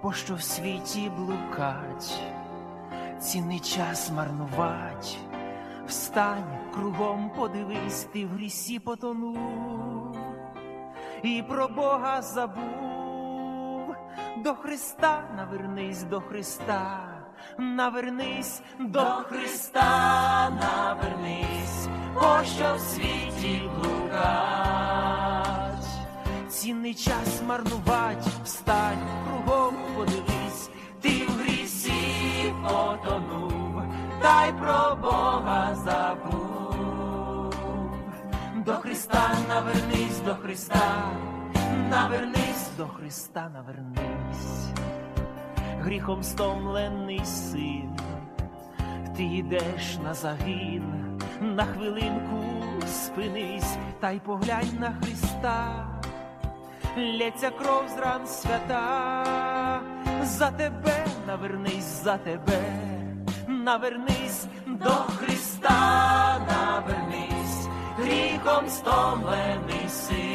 пощо в світі блукать, цінний час марнувать. Встань, кругом подивись, ти в грісі потонув і про Бога забув. До Христа навернись, до Христа, навернись, до Христа, навернись, пощо в світі блукать, цінний час марнувать. Встань, кругом подивись, ти в грісі потонув, та й про Бога забув. До Христа навернись, до Христа, навернись, до Христа навернись. Гріхом стомлений син, ти йдеш на загин, на хвилинку спинись, та й поглянь на Христа. Лється кров з ран свята, за тебе навернись, за тебе навернись, до Христа навернись, гріхом стомлений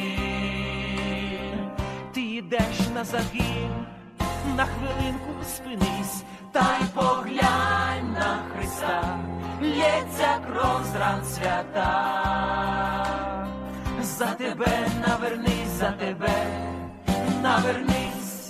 син. Ти йдеш на загин, на хвилинку спинись, та й поглянь на Христа. Лється кров з ран свята, за тебе навернись, за тебе навернись.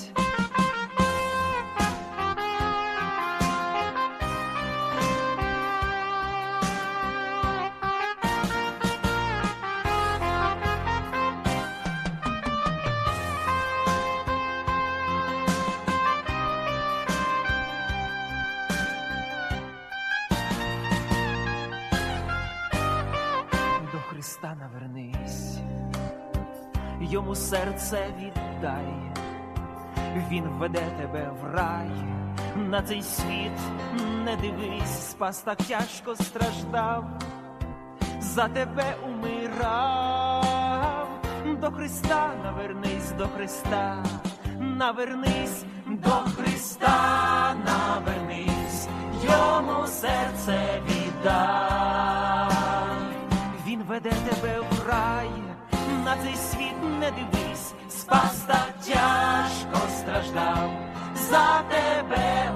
До Христа навернись, йому серце віддай, він веде тебе в рай. На цей світ не дивись, спас так тяжко страждав, за тебе умирав. До Христа навернись, до Христа навернись, до Христа навернись, йому серце віддай. Він веде тебе в рай, на цей світ не дивись, спас так тяжко страждав, за тебе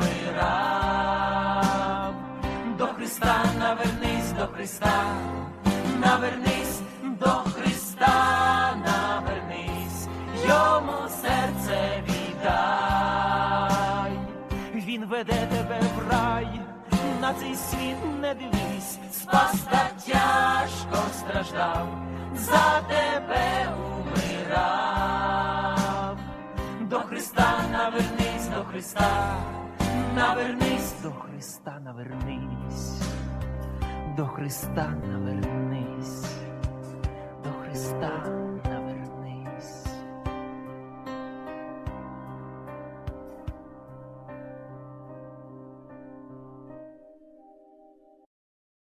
умирав. До Христа навернись, до Христа навернись, до Христа навернись, йому серце віддай. Він веде тебе в рай, на цей світ не дивись, спас так тяжко страждав, за тебе умирав. До Христа навернись, до Христа навернись, до Христа навернись, до Христа навернись.